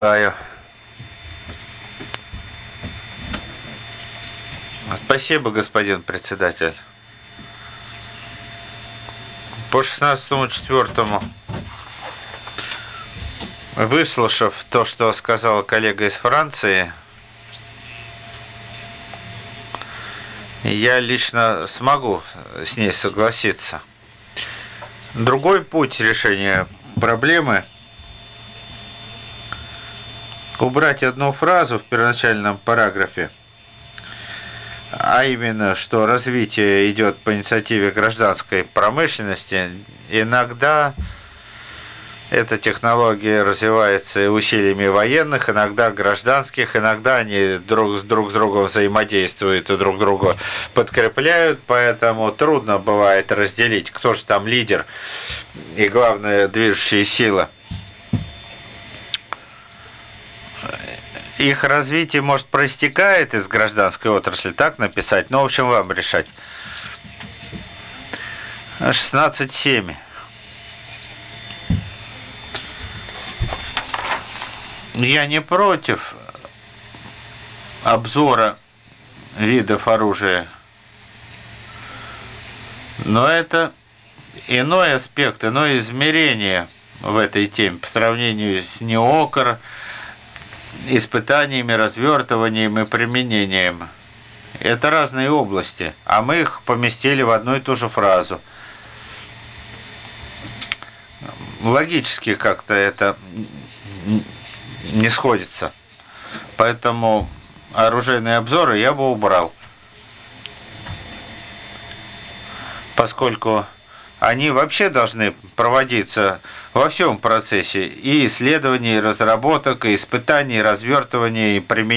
Знаю. Спасибо, господин председатель. По 16.04, выслушав то, что сказала коллега из Франции, я лично смогу с ней согласиться. Другой путь решения проблемы — убрать одну фразу в первоначальном параграфе, а именно, что развитие идет по инициативе гражданской промышленности. Иногда эта технология развивается усилиями военных, иногда гражданских, иногда они друг с другом взаимодействуют и друг друга подкрепляют, поэтому трудно бывает разделить, кто же там лидер и главная движущая сила. Их развитие, может, проистекает из гражданской отрасли, так написать, но, в общем, вам решать. 16.7. Я не против обзора видов оружия, но это иной аспект, иное измерение в этой теме по сравнению с НЕОКР, испытаниями, развертыванием и применением. Это разные области, а мы их поместили в одну и ту же фразу. Логически как-то это не сходится. Поэтому оружейные обзоры я бы убрал, поскольку они вообще должны проводиться во всем процессе и исследований, и разработок, и испытаний, и развертывания, и применения.